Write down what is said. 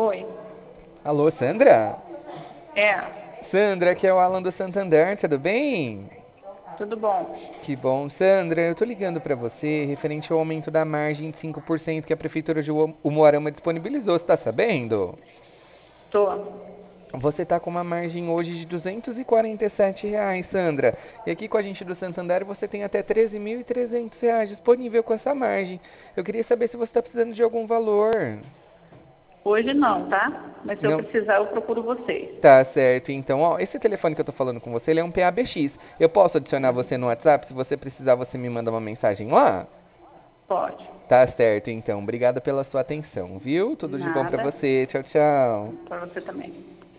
Oi. Alô, Sandra? É, Sandra, aqui é o Alan do Santander, tudo bem? tudo bom. Que bom, Sandra. Eu tô ligando pra você referente ao aumento da margem de 5% que a Prefeitura de Umuarama disponibilizou, você tá sabendo? Tô. Você tá com uma margem hoje de R$ 247, Sandra. E aqui com a gente do Santander você tem até R$ 13.300 disponível com essa margem. Eu queria saber se você tá precisando de algum valor. Hoje não, tá? Mas se eu Não? precisar, eu procuro vocês. Tá certo, então, ó, esse telefone que eu tô falando com você, ele é um PABX. Eu posso adicionar você no WhatsApp? Se você precisar, você me manda uma mensagem lá? Pode. Tá certo, então. Obrigado pela sua atenção, viu? Tudo de bom pra Nada. você. Tchau, tchau. Para você também.